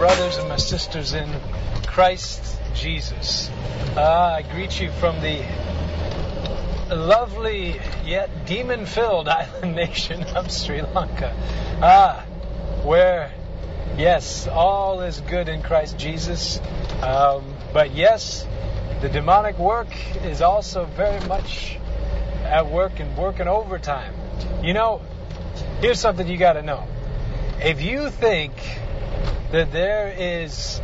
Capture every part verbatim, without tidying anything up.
brothers and my sisters in Christ Jesus. Uh, I greet you from the lovely yet demon-filled island nation of Sri Lanka. Ah, where, yes, all is good in Christ Jesus. Um, but yes, the demonic work is also very much at work and working overtime. You know, here's something you got to know. If you think that there is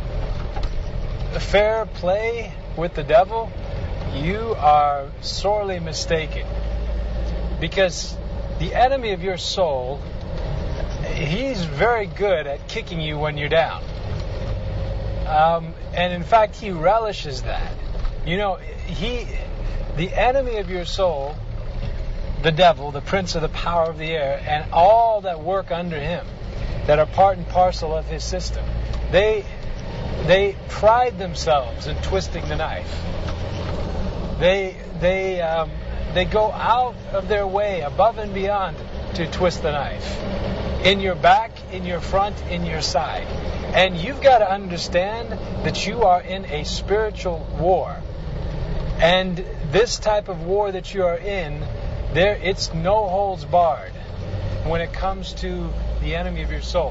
fair play with the devil, you are sorely mistaken. Because the enemy of your soul, he's very good at kicking you when you're down. Um, and in fact, he relishes that. You know, he, the enemy of your soul, the devil, the prince of the power of the air, and all that work under him, that are part and parcel of his system, they they pride themselves in twisting the knife. They they um, they go out of their way, above and beyond, to twist the knife. In your back, in your front, in your side. And you've got to understand that you are in a spiritual war. And this type of war that you are in, there it's no holds barred when it comes to the enemy of your soul.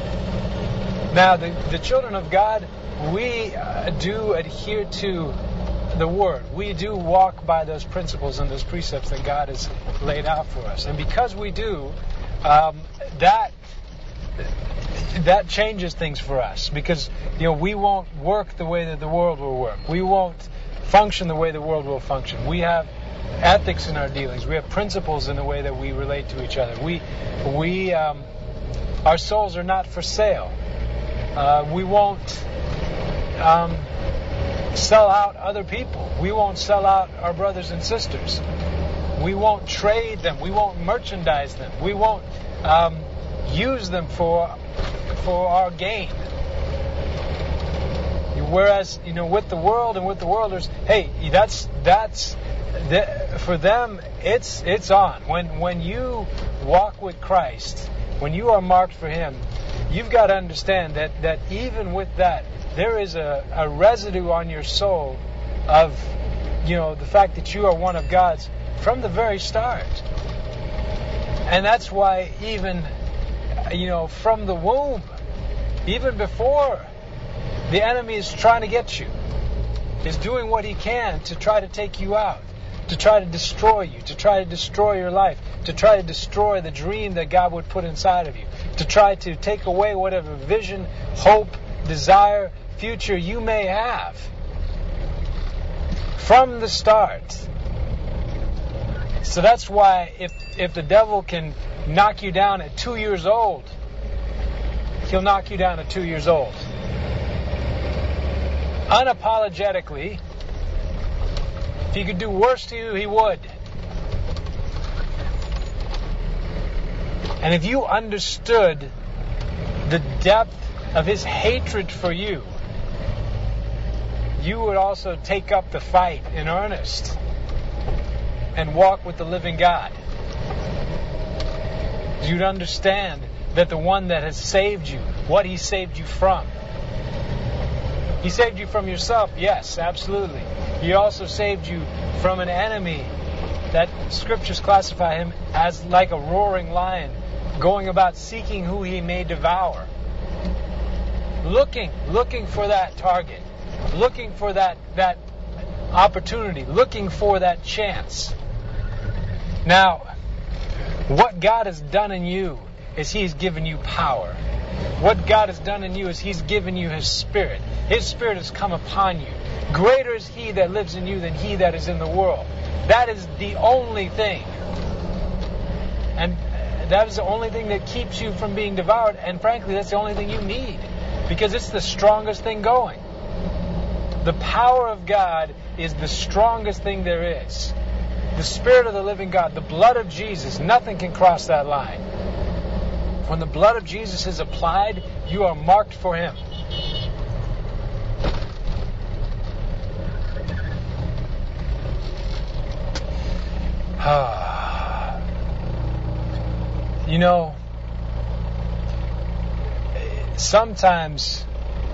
Now, the, the children of God, we uh, do adhere to the Word. We do walk by those principles and those precepts that God has laid out for us. And because we do, um, that that changes things for us. Because, you know, we won't work the way that the world will work. We won't function the way the world will function. We have ethics in our dealings. We have principles in the way that we relate to each other. We, we, um, our souls are not for sale. Uh, we won't um, sell out other people. We won't sell out our brothers and sisters. We won't trade them. We won't merchandise them. We won't um, use them for for our gain. Whereas, you know, with the world and with the worlders, hey, that's that's the, for them. It's it's on. When when you walk with Christ, when you are marked for Him, you've got to understand that that even with that, there is a, a residue on your soul of, you know, the fact that you are one of God's from the very start. And that's why even, you know, from the womb, even before the enemy is trying to get you, is doing what he can to try to take you out, to try to destroy you, to try to destroy your life, to try to destroy the dream that God would put inside of you, to try to take away whatever vision, hope, desire, future you may have. From the start. So that's why if if the devil can knock you down at two years old, he'll knock you down at two years old. Unapologetically. If he could do worse to you, he would. And if you understood the depth of his hatred for you, you would also take up the fight in earnest and walk with the living God. You'd understand that the one that has saved you, what he saved you from. He saved you from yourself, yes, absolutely. He also saved you from an enemy that scriptures classify him as like a roaring lion, going about seeking who he may devour. Looking, looking for that target, looking for that, that opportunity, looking for that chance. Now, what God has done in you is He's given you power. What God has done in you is He's given you His Spirit. His Spirit has come upon you. Greater is He that lives in you than he that is in the world. That is the only thing. And that is the only thing that keeps you from being devoured. And frankly, that's the only thing you need. Because it's the strongest thing going. The power of God is the strongest thing there is. The Spirit of the living God, the blood of Jesus, nothing can cross that line. When the blood of Jesus is applied, you are marked for Him. You know, sometimes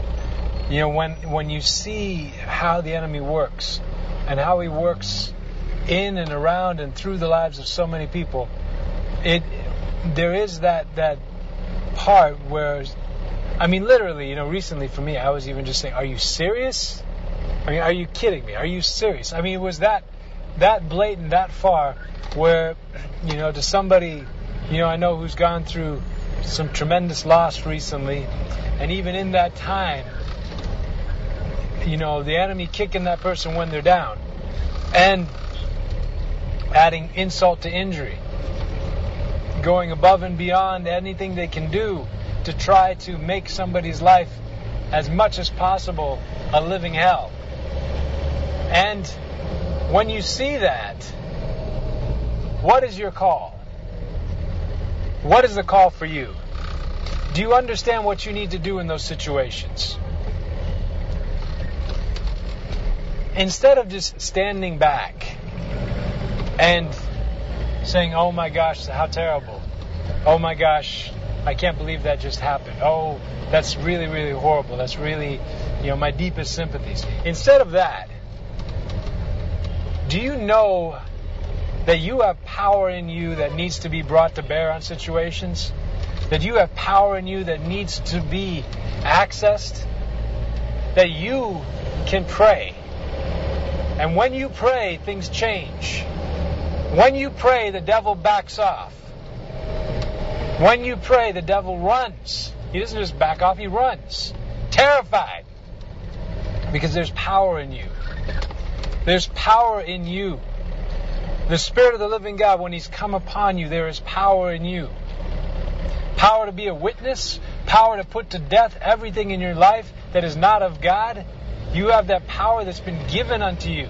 You know, when when you see how the enemy works and how he works in and around and through the lives of so many people, it there is that that part where, I mean, literally, you know, recently for me, I was even just saying, are you serious? I mean, are you kidding me? Are you serious? I mean, it was that that blatant, that far, where, you know, to somebody, you know, I know who's gone through some tremendous loss recently, and even in that time, you know, the enemy kicking that person when they're down and adding insult to injury, going above and beyond anything they can do to try to make somebody's life as much as possible a living hell. And when you see that, what is your call? What is the call for you? Do you understand what you need to do in those situations? Instead of just standing back and saying, oh my gosh, how terrible. Oh my gosh, I can't believe that just happened. Oh, that's really, really horrible. That's really, you know, my deepest sympathies. Instead of that, do you know that you have power in you that needs to be brought to bear on situations? That you have power in you that needs to be accessed? That you can pray. And when you pray, things change. When you pray, the devil backs off. When you pray, the devil runs. He doesn't just back off, he runs. Terrified. Because there's power in you. There's power in you. The Spirit of the living God, when He's come upon you, there is power in you. Power to be a witness. Power to put to death everything in your life that is not of God. You have that power that's been given unto you.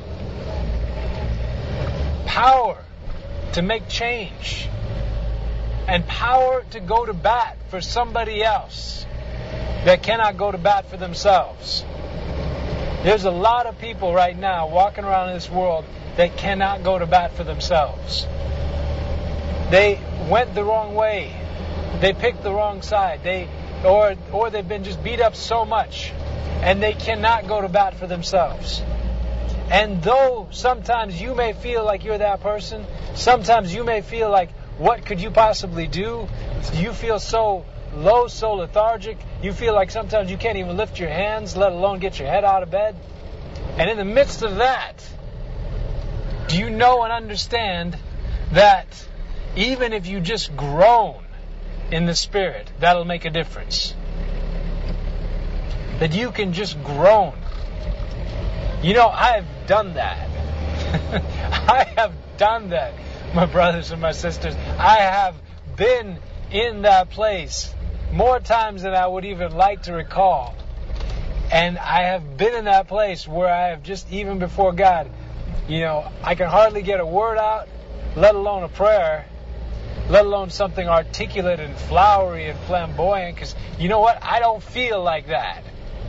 Power to make change. And power to go to bat for somebody else that cannot go to bat for themselves. There's a lot of people right now walking around in this world that cannot go to bat for themselves. They went the wrong way. They picked the wrong side. They or or they've been just beat up so much, and they cannot go to bat for themselves. And though sometimes you may feel like you're that person, sometimes you may feel like, what could you possibly do? You feel so low, so lethargic. You feel like sometimes you can't even lift your hands, let alone get your head out of bed. And in the midst of that, do you know and understand that even if you just groan in the Spirit, that'll make a difference? That you can just groan. You know, I've done that. I have done that, my brothers and my sisters. I have been in that place more times than I would even like to recall. And I have been in that place where I have just, even before God, you know, I can hardly get a word out, let alone a prayer, let alone something articulate and flowery and flamboyant, because you know what? I don't feel like that.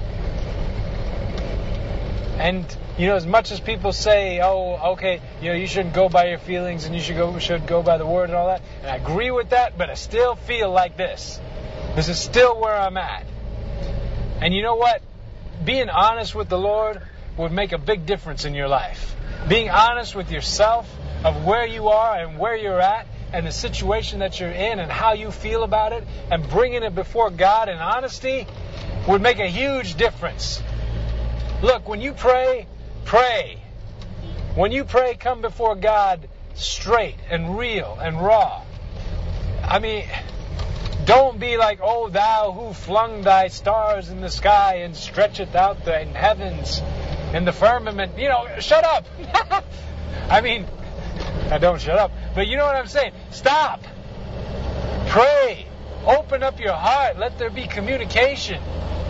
And, you know, as much as people say, oh, okay, you know, you shouldn't go by your feelings and you should go should go by the Word and all that, and I agree with that, but I still feel like this. This is still where I'm at. And you know what? Being honest with the Lord would make a big difference in your life. Being honest with yourself of where you are and where you're at and the situation that you're in and how you feel about it and bringing it before God in honesty would make a huge difference. Look, when you pray, pray. When you pray, come before God straight and real and raw. I mean, don't be like, oh, thou who flung thy stars in the sky and stretcheth out the heavens and the firmament. You know, shut up. I mean, I don't shut up. But you know what I'm saying? Stop. Pray. Open up your heart. Let there be communication.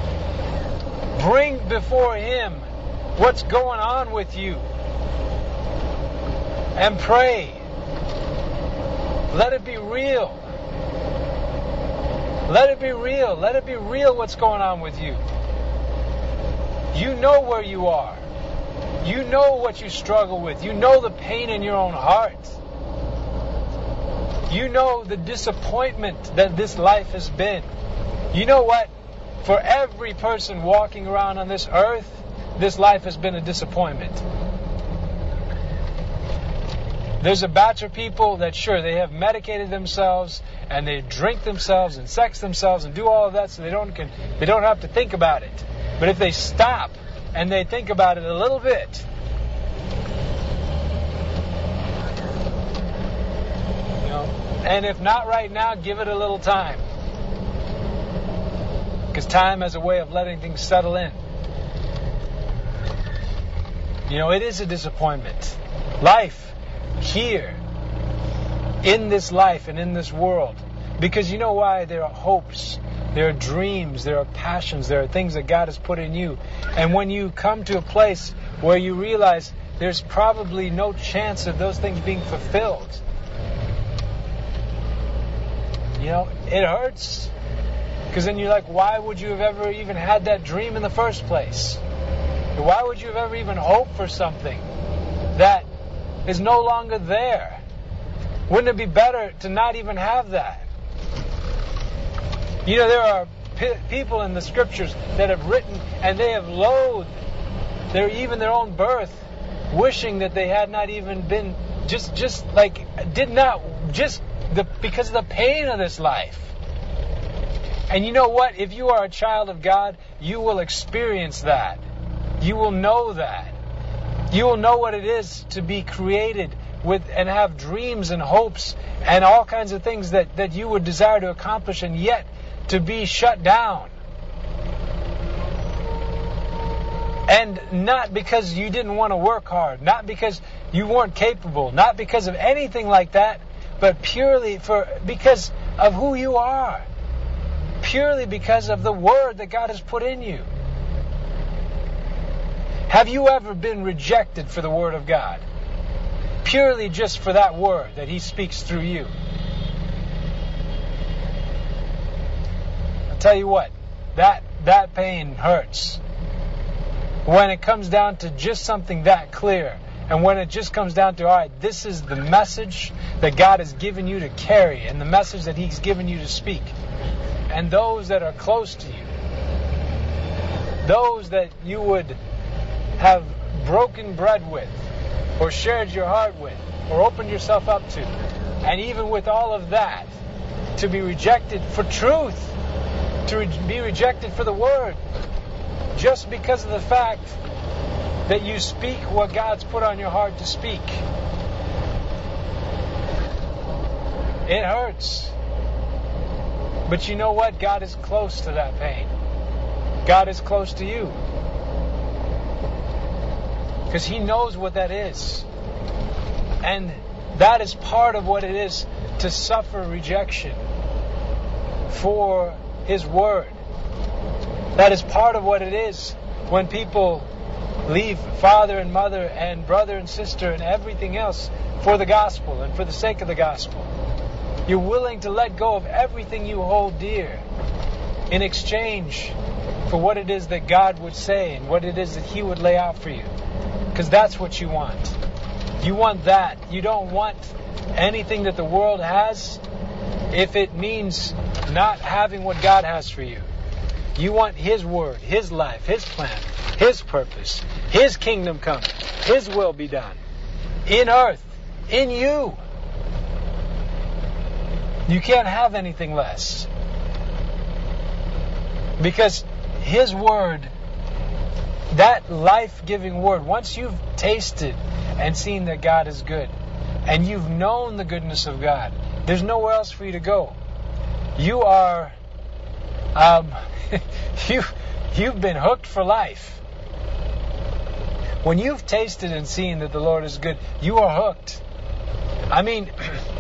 Bring before Him what's going on with you. And pray. Let it be real. Let it be real. Let it be real what's going on with you. You know where you are. You know what you struggle with. You know the pain in your own heart. You know the disappointment that this life has been. You know what? for every person walking around on this earth, this life has been a disappointment. There's a batch of people that, sure, they have medicated themselves and they drink themselves and sex themselves and do all of that so they don't can, they don't have to think about it. But if they stop and they think about it a little bit, you know, and if not right now, give it a little time. Because time has a way of letting things settle in. You know, it is a disappointment. Life here, in this life and in this world. Because you know why? There are hopes, there are dreams, there are passions, there are things that God has put in you. And when you come to a place where you realize there's probably no chance of those things being fulfilled, you know, it hurts. Because then you're like, why would you have ever even had that dream in the first place? Why would you have ever even hoped for something that is no longer there? Wouldn't it be better to not even have that? You know, there are p- people in the scriptures that have written and they have loathed their even their own birth, wishing that they had not even been just just like did not just the because of the pain of this life. And you know what? If you are a child of God, you will experience that. You will know that. You will know what it is to be created with and have dreams and hopes and all kinds of things that, that you would desire to accomplish, and yet to be shut down. And not because you didn't want to work hard, not because you weren't capable, not because of anything like that, but purely for because of who you are. Purely because of the Word that God has put in you. Have you ever been rejected for the Word of God? Purely just for that Word that He speaks through you. I'll tell you what, that, that pain hurts. When it comes down to just something that clear, and when it just comes down to, all right, this is the message that God has given you to carry, and the message that He's given you to speak. And those that are close to you, those that you would have broken bread with, or shared your heart with, or opened yourself up to, and even with all of that, to be rejected for truth, to re- be rejected for the Word, just because of the fact that you speak what God's put on your heart to speak. It hurts. But you know what? God is close to that pain. God is close to you. Because He knows what that is. And that is part of what it is to suffer rejection for His Word. That is part of what it is when people leave father and mother and brother and sister and everything else for the gospel and for the sake of the gospel. You're willing to let go of everything you hold dear in exchange for what it is that God would say and what it is that He would lay out for you. Because that's what you want. You want that. You don't want anything that the world has if it means not having what God has for you. You want His Word, His life, His plan, His purpose, His kingdom come, His will be done. In earth, in you. You can't have anything less. Because His Word, that life-giving Word, once you've tasted and seen that God is good, and you've known the goodness of God, there's nowhere else for you to go. You are, um, you, you've been hooked for life. When you've tasted and seen that the Lord is good, you are hooked. I mean,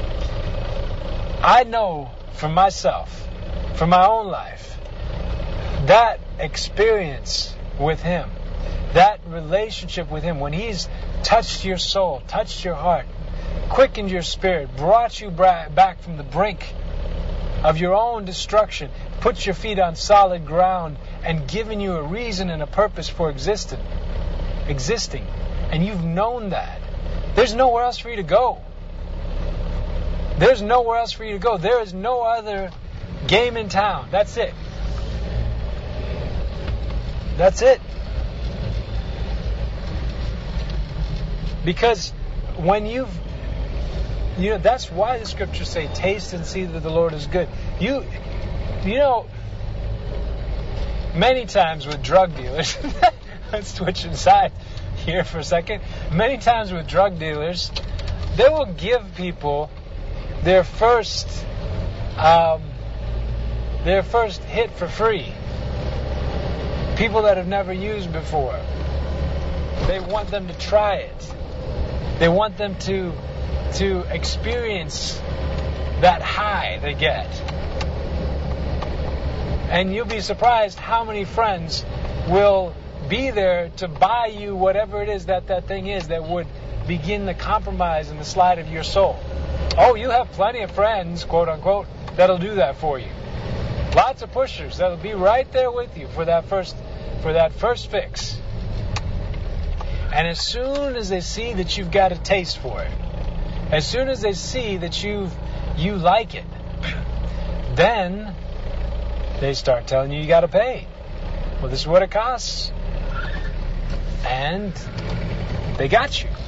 I know for myself, for my own life, that experience with Him, that relationship with Him, when He's touched your soul, touched your heart, quickened your spirit, brought you back from the brink of your own destruction, put your feet on solid ground, and given you a reason and a purpose for existing, existing, and you've known that, there's nowhere else for you to go. There's nowhere else for you to go. There is no other game in town. That's it. That's it. Because when you've, you know, that's why the scriptures say, taste and see that the Lord is good. You, you know, many times with drug dealers, let's switch aside here for a second. Many times with drug dealers, they will give people their first, um, their first hit for free. People that have never used before. They want them to try it. They want them to to experience that high they get. And you'll be surprised how many friends will be there to buy you whatever it is that that thing is that would begin the compromise and the slide of your soul. Oh, you have plenty of friends, quote unquote, that'll do that for you. Lots of pushers that'll be right there with you for that first for that first fix. And as soon as they see that you've got a taste for it, as soon as they see that you've you like it, then they start telling you you got to pay. Well, this is what it costs. And they got you.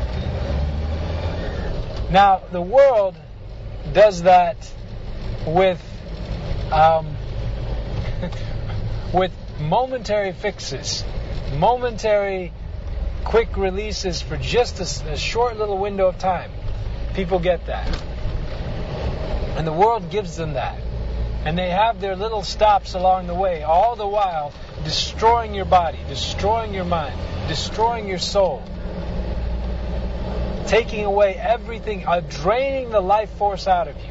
Now, the world does that with um, with momentary fixes, momentary quick releases for just a, a short little window of time. People get that. And the world gives them that. And they have their little stops along the way, all the while destroying your body, destroying your mind, destroying your soul, taking away everything, uh, draining the life force out of you.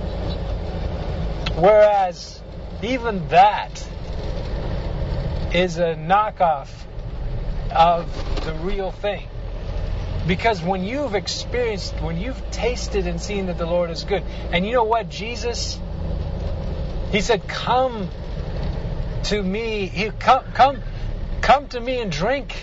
Whereas even that is a knockoff of the real thing. Because when you've experienced, when you've tasted and seen that the Lord is good, and you know what, Jesus, He said, come to me, he, come, come, come to me and drink.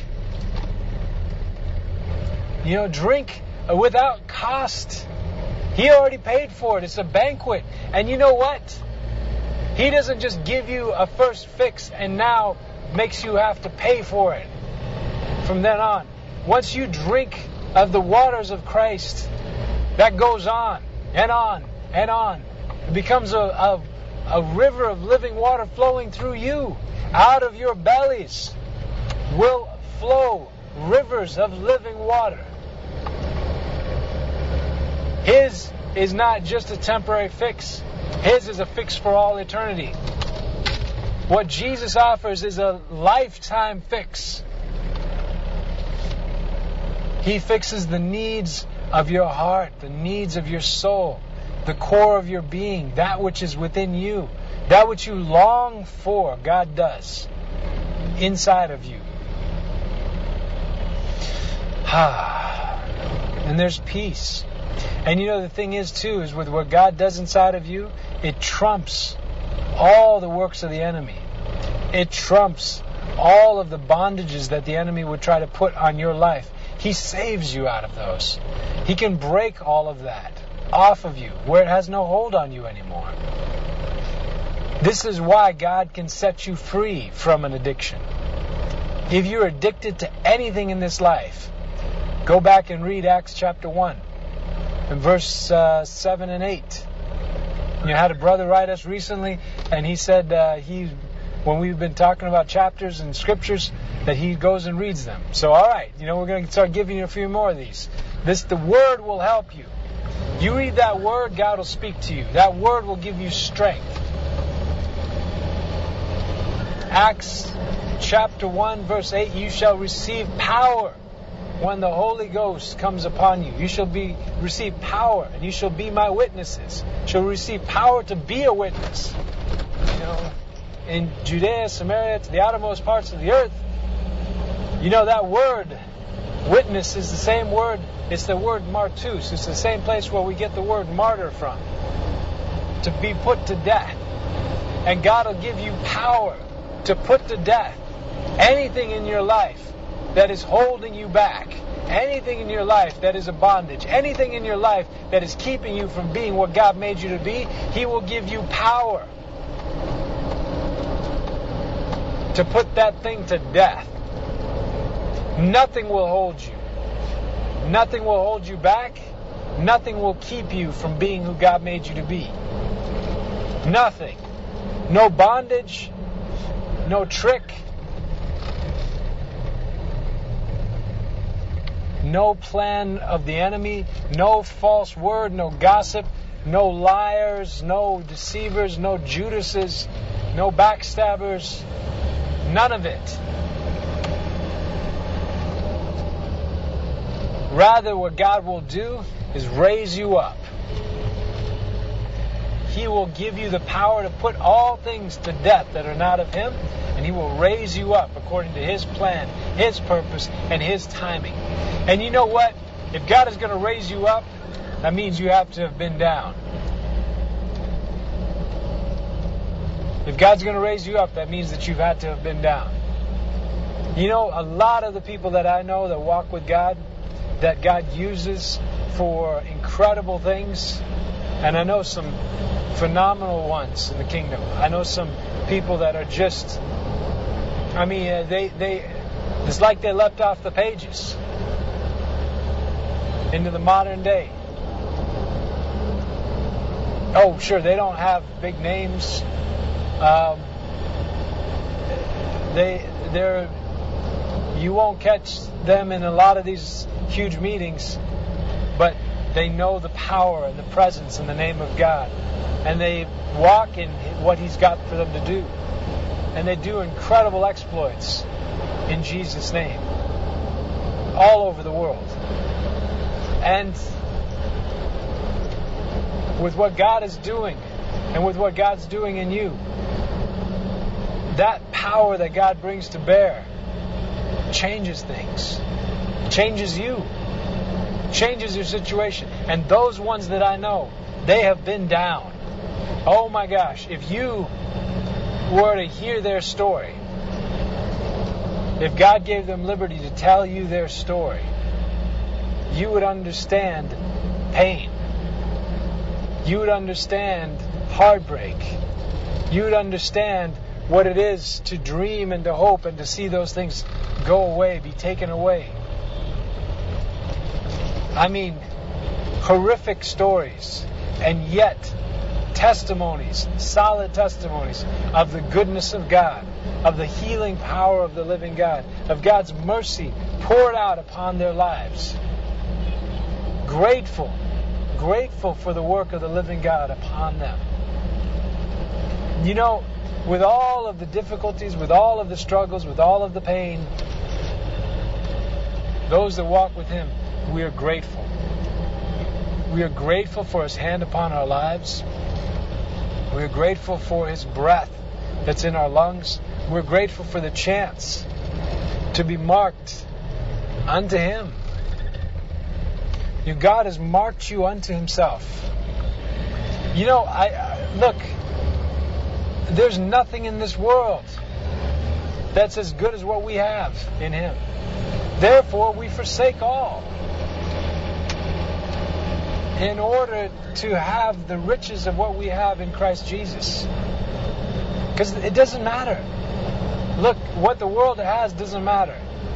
You know, drink without cost. He already paid for it. It's a banquet. And you know what? He doesn't just give you a first fix and now makes you have to pay for it from then on. Once you drink of the waters of Christ, that goes on and on and on. It becomes a, a, a river of living water flowing through you. Out of your bellies will flow rivers of living water. His is not just a temporary fix. His is a fix for all eternity. What Jesus offers is a lifetime fix. He fixes the needs of your heart, the needs of your soul, the core of your being, that which is within you, that which you long for, God does inside of you. And there's peace. And you know, the thing is too, is with what God does inside of you, it trumps all the works of the enemy. It trumps all of the bondages that the enemy would try to put on your life. He saves you out of those. He can break all of that off of you where it has no hold on you anymore. This is why God can set you free from an addiction. If you're addicted to anything in this life, go back and read Acts chapter one and verse uh, seven and eight. You had a brother write us recently, and he said uh, he, when we've been talking about chapters and scriptures, that he goes and reads them. So, all right, you know, we're going to start giving you a few more of these. This, the Word will help you. You read that Word, God will speak to you. That Word will give you strength. Acts chapter one, verse eight, you shall receive power when the Holy Ghost comes upon you. You shall be receive power, and you shall be my witnesses. You shall receive power to be a witness. You know, in Judea, Samaria, to the outermost parts of the earth. You know, that word, witness, is the same word. It's the word martus. It's the same place where we get the word martyr from. To be put to death. And God will give you power to put to death anything in your life that is holding you back. Anything in your life that is a bondage. Anything in your life that is keeping you from being what God made you to be. He will give you power to put that thing to death. Nothing will hold you. Nothing will hold you back. Nothing will keep you from being who God made you to be. Nothing. No bondage. No trick. No plan of the enemy. No false word. No gossip. No liars. No deceivers. No Judases. No backstabbers. None of it. Rather, what God will do is raise you up. He will give you the power to put all things to death that are not of Him, and He will raise you up according to His plan, His purpose, and His timing. And you know what? If God is going to raise you up, that means you have to have been down. If God's going to raise you up, that means that you've had to have been down. You know, a lot of the people that I know that walk with God, that God uses for incredible things, and I know some phenomenal ones in the kingdom. I know some people that are just, I mean, uh, they, they, it's like they leapt off the pages into the modern day. Oh, sure, they don't have big names. Um, they, they're, you won't catch them in a lot of these huge meetings, but they know the power and the presence and the name of God, and they walk in what He's got for them to do, and they do incredible exploits in Jesus' name all over the world. And with what God is doing and with what God's doing in you, that power that God brings to bear changes things, changes you, changes your situation. And those ones that I know, they have been down. Oh my gosh, if you were to hear their story, if God gave them liberty to tell you their story, you would understand pain. You would understand heartbreak. You would understand what it is to dream and to hope and to see those things go away, be taken away. I mean, horrific stories, and yet testimonies, solid testimonies of the goodness of God, of the healing power of the living God, of God's mercy poured out upon their lives. Grateful, grateful for the work of the living God upon them. You know, with all of the difficulties, with all of the struggles, with all of the pain, those that walk with Him, we are grateful. We are grateful for His hand upon our lives. We are grateful for His breath that's in our lungs. We're grateful for the chance to be marked unto Him. You, God has marked you unto Himself. You know, I, I look, there's nothing in this world that's as good as what we have in Him. Therefore, we forsake all in order to have the riches of what we have in Christ Jesus. Because it doesn't matter. Look, what the world has doesn't matter.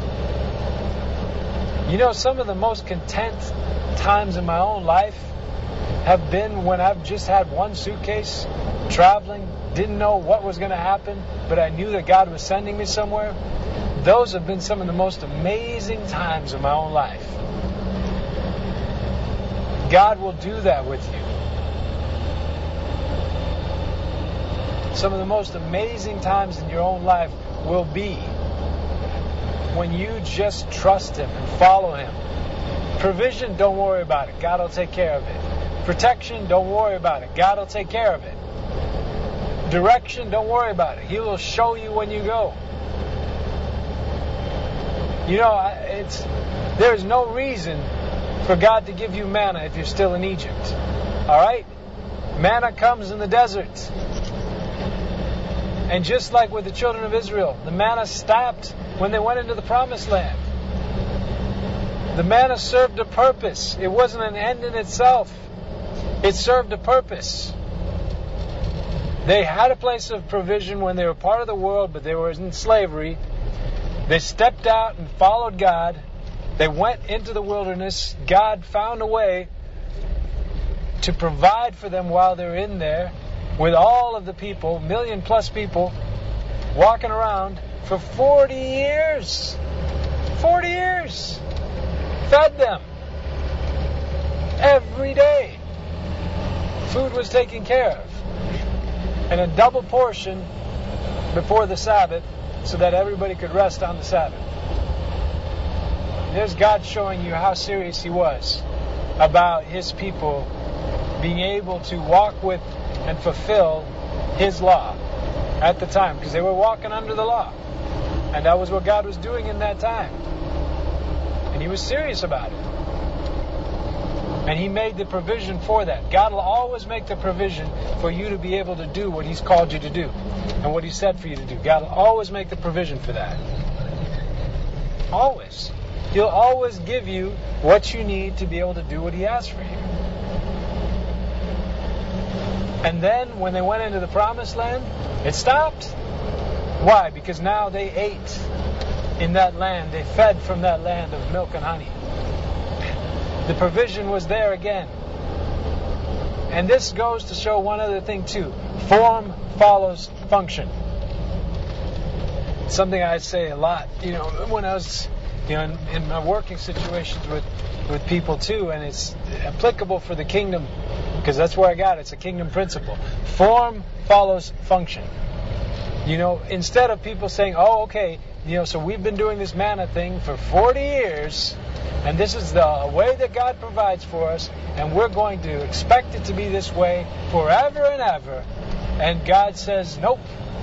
You know, some of the most content times in my own life have been when I've just had one suitcase, traveling, didn't know what was going to happen, but I knew that God was sending me somewhere. Those have been some of the most amazing times of my own life. God will do that with you. Some of the most amazing times in your own life will be when you just trust Him and follow Him. Provision, don't worry about it. God will take care of it. Protection, don't worry about it. God will take care of it. Direction, don't worry about it. He will show you when you go. You know, it's there's no reason for God to give you manna if you're still in Egypt. Alright? Manna comes in the desert. And just like with the children of Israel, the manna stopped when they went into the promised land. The manna served a purpose. It wasn't an end in itself. It served a purpose. They had a place of provision when they were part of the world, but they were in slavery. They stepped out and followed God. They went into the wilderness. God found a way to provide for them while they're in there, with all of the people, million plus people, walking around for forty years. forty years. Fed them. Every day. Food was taken care of. And a double portion before the Sabbath so that everybody could rest on the Sabbath. There's God showing you how serious He was about His people being able to walk with and fulfill His law at the time, because they were walking under the law. And that was what God was doing in that time. And He was serious about it. And He made the provision for that. God will always make the provision for you to be able to do what He's called you to do and what He said for you to do. God will always make the provision for that. Always. He'll always give you what you need to be able to do what He has for you. And then when they went into the Promised Land, it stopped. Why? Because now they ate in that land. They fed from that land of milk and honey. The provision was there again. And this goes to show one other thing too. Form follows function. Something I say a lot, you know, when I was, you know, in, in my working situations with, with people too, and it's applicable for the kingdom, because that's where I got it. It's a kingdom principle. Form follows function. You know, instead of people saying, oh, okay, you know, so we've been doing this manna thing for forty years, and this is the way that God provides for us, and we're going to expect it to be this way forever and ever. And God says, nope.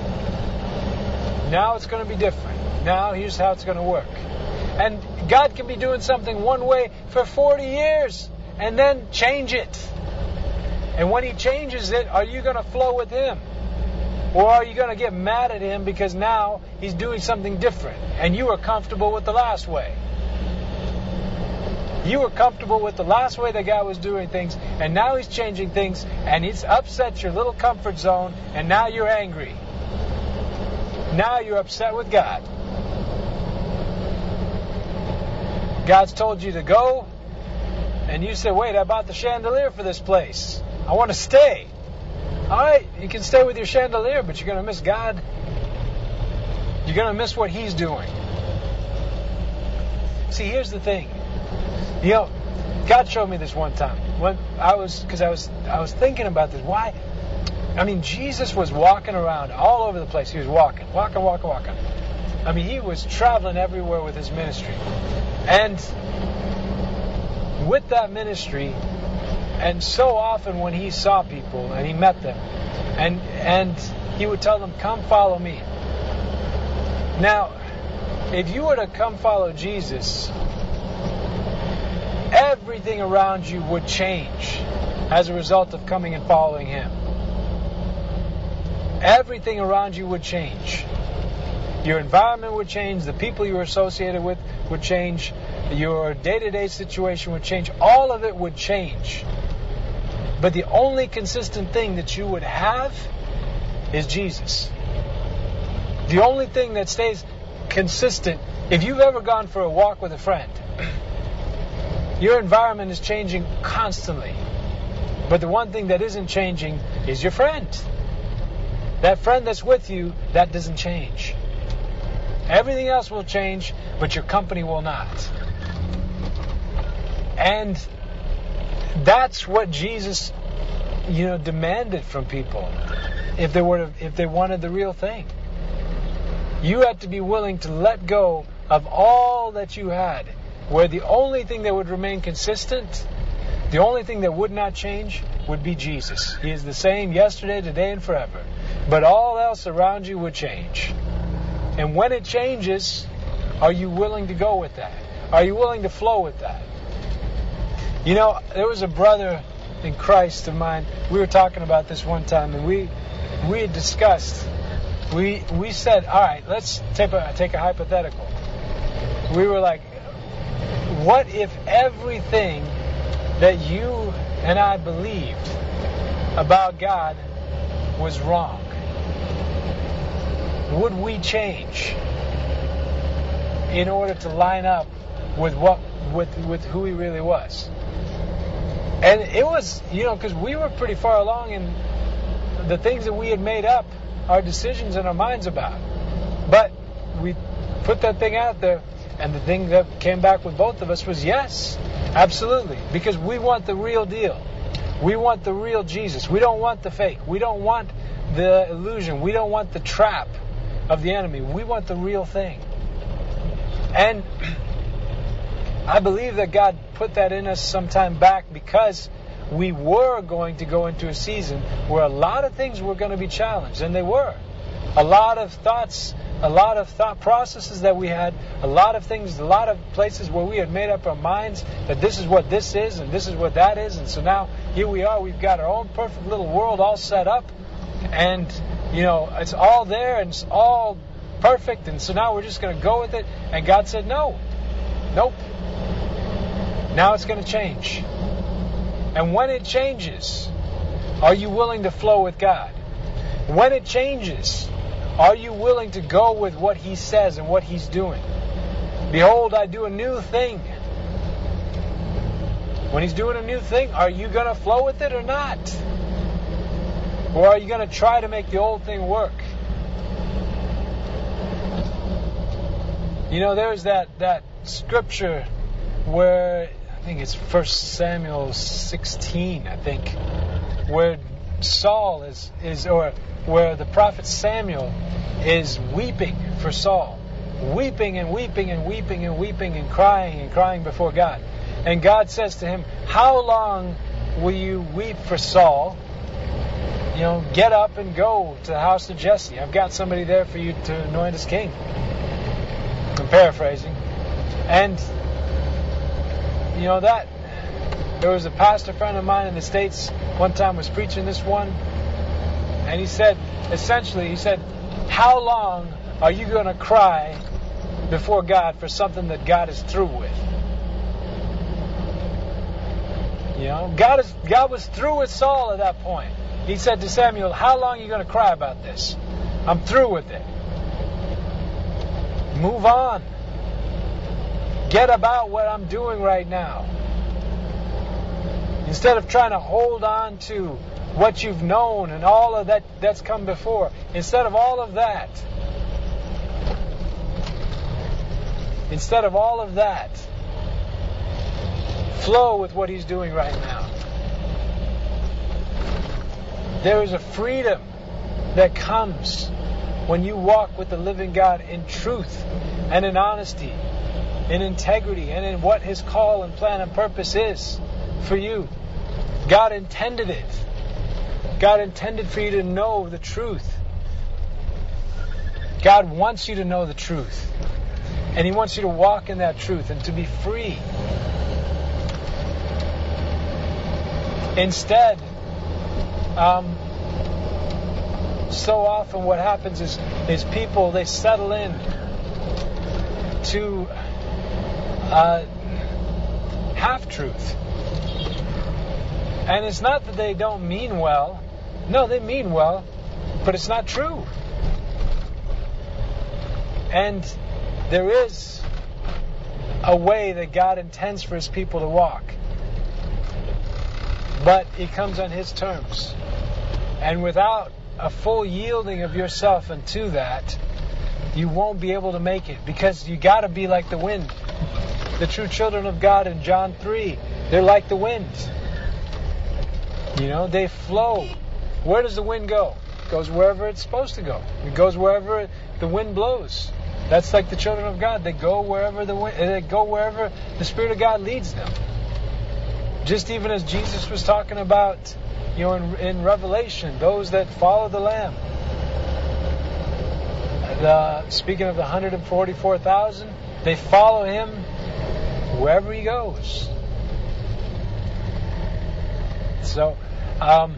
Now it's going to be different. Now here's how it's going to work. And God can be doing something one way for forty years and then change it. And when He changes it, are you going to flow with Him? Or are you going to get mad at Him because now He's doing something different and you were comfortable with the last way? You were comfortable with the last way that God was doing things, and now He's changing things, and He's upset your little comfort zone, and now you're angry. Now you're upset with God. God's told you to go, and you say, wait, I bought the chandelier for this place. I want to stay. All right, you can stay with your chandelier, but you're going to miss God. You're going to miss what He's doing. See, here's the thing. You know, God showed me this one time when I was, because I was, I was thinking about this. Why? I mean, Jesus was walking around all over the place. He was walking, walking, walking, walking. I mean, He was traveling everywhere with His ministry, and with that ministry, and so often when He saw people and He met them, and and He would tell them, "Come, follow me." Now, if you were to come follow Jesus, everything around you would change as a result of coming and following Him. Everything around you would change. Your environment would change. The people you were associated with would change. Your day-to-day situation would change. All of it would change. But the only consistent thing that you would have is Jesus. The only thing that stays consistent, if you've ever gone for a walk with a friend, your environment is changing constantly. But the one thing that isn't changing is your friend. That friend that's with you, that doesn't change. Everything else will change, but your company will not. And that's what Jesus, you know, demanded from people if they were to, if they wanted the real thing. You had to be willing to let go of all that you had, where the only thing that would remain consistent, the only thing that would not change, would be Jesus. He is the same yesterday, today, and forever. But all else around you would change. And when it changes, are you willing to go with that? Are you willing to flow with that? You know, there was a brother in Christ of mine. We were talking about this one time, and we we had discussed. We we said, all right, let's take a, take a hypothetical. We were like, what if everything that you and I believed about God was wrong? Would we change in order to line up with what with with who he really was? And it was, you know, because we were pretty far along in the things that we had made up our decisions in our minds about. But we put that thing out there, and the thing that came back with both of us was yes, absolutely, because we want the real deal. We want the real Jesus. We don't want the fake. We don't want the illusion. We don't want the trap of the enemy. We want the real thing. And I believe that God put that in us some time back because we were going to go into a season where a lot of things were going to be challenged, and they were. A lot of thoughts, a lot of thought processes that we had, a lot of things, a lot of places where we had made up our minds that this is what this is and this is what that is, and so now here we are, we've got our own perfect little world all set up, and you know, it's all there and it's all perfect, and so now we're just going to go with it. And God said, no, nope. Now it's going to change. And when it changes, are you willing to flow with God? When it changes, are you willing to go with what He says and what He's doing? Behold, I do a new thing. When He's doing a new thing, are you going to flow with it or not? Or are you going to try to make the old thing work? You know, there's that, that scripture where, I think it's First Samuel sixteen, I think, where Saul is, is, or where the prophet Samuel is weeping for Saul. Weeping and weeping and weeping and weeping and crying and crying before God. And God says to him, how long will you weep for Saul? You know, get up and go to the house of Jesse. I've got somebody there for you to anoint as king. I'm paraphrasing. And, you know, that, there was a pastor friend of mine in the States one time was preaching this one, and he said, essentially, he said, how long are you going to cry before God for something that God is through with? You know, God is God was through with Saul at that point. He said to Samuel, how long are you going to cry about this? I'm through with it. Move on. Get about what I'm doing right now. Instead of trying to hold on to what you've known and all of that that's come before, instead of all of that, instead of all of that, flow with what He's doing right now. There is a freedom that comes when you walk with the living God in truth and in honesty, in integrity, and in what His call and plan and purpose is for you. God intended it. God intended for you to know the truth. God wants you to know the truth. And He wants you to walk in that truth and to be free. Instead, um, so often what happens is, is people, they settle in to uh, half-truth. And it's not that they don't mean well. No, they mean well, but it's not true. And there is a way that God intends for His people to walk. But it comes on His terms. And without a full yielding of yourself unto that, you won't be able to make it. Because you got to be like the wind. The true children of God in John three, they're like the wind. You know, they flow. Where does the wind go? It goes wherever it's supposed to go. It goes wherever the wind blows. That's like the children of God. They go wherever the wind, they go wherever the Spirit of God leads them. Just even as Jesus was talking about, you know, in, in Revelation, those that follow the Lamb. The, speaking of the one hundred forty-four thousand, they follow Him wherever He goes. So, um,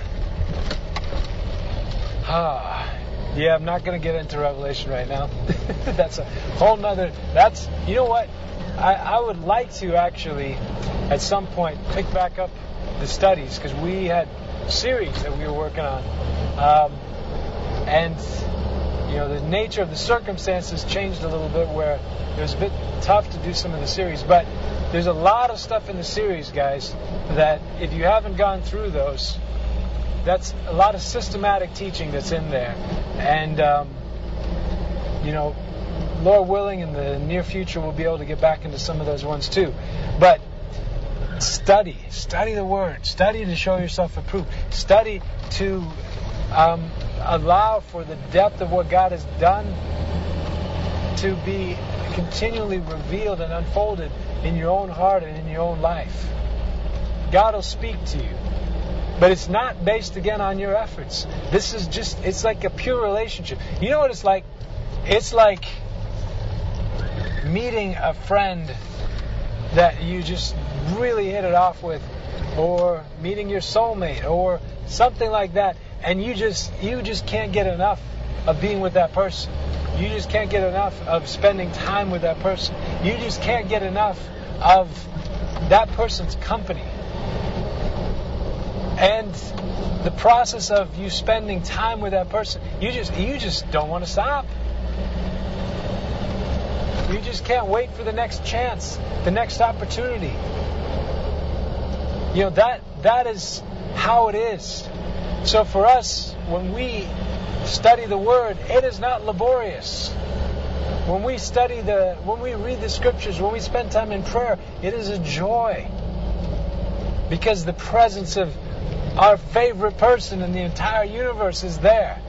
ah, yeah, I'm not going to get into Revelation right now. That's a whole nother, that's, you know what, I, I would like to actually, at some point, pick back up the studies, because we had series that we were working on. Um, and, you know, the nature of the circumstances changed a little bit where it was a bit tough to do some of the series. But there's a lot of stuff in the series, guys, that if you haven't gone through those, that's a lot of systematic teaching that's in there. And, um, you know, Lord willing, in the near future, we'll be able to get back into some of those ones too. But study. Study the Word. Study to show yourself approved. Study to um, allow for the depth of what God has done to be continually revealed and unfolded in your own heart and in your own life. God will speak to you. But it's not based, again, on your efforts. This is just, it's like a pure relationship. You know what it's like? It's like meeting a friend that you just really hit it off with, or meeting your soulmate, or something like that, and you just you just can't get enough of being with that person. You just can't get enough of spending time with that person. You just can't get enough of that person's company. And the process of you spending time with that person, you just you just don't want to stop. You just can't wait for the next chance, the next opportunity. You know, that that is how it is. So for us, when we study the Word, it is not laborious. When we study the, when we read the Scriptures, when we spend time in prayer, it is a joy. Because the presence of our favorite person in the entire universe is there.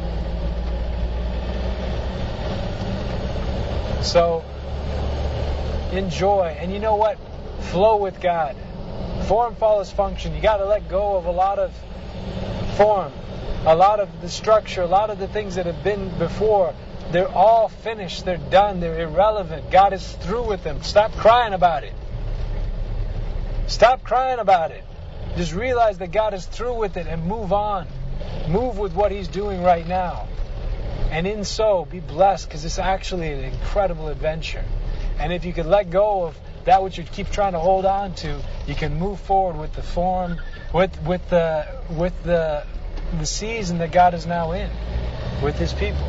So, enjoy. And you know what? Flow with God. Form follows function. You got to let go of a lot of form, a lot of the structure, a lot of the things that have been before. They're all finished. They're done. They're irrelevant. God is through with them. Stop crying about it. Stop crying about it. Just realize that God is through with it and move on. Move with what He's doing right now. And in so, be blessed, because it's actually an incredible adventure. And if you could let go of that which you keep trying to hold on to, you can move forward with the form, with with the with the the season that God is now in, with His people.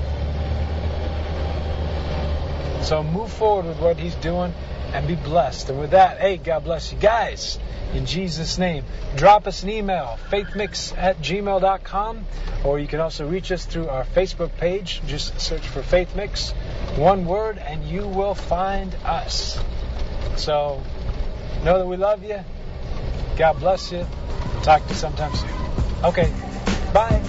So move forward with what He's doing and be blessed. And with that, hey, God bless you guys. In Jesus' name, drop us an email, faithmix at gmail dot com, or you can also reach us through our Facebook page. Just search for FaithMix, one word, and you will find us. So, know that we love you. God bless you. Talk to you sometime soon. Okay, bye.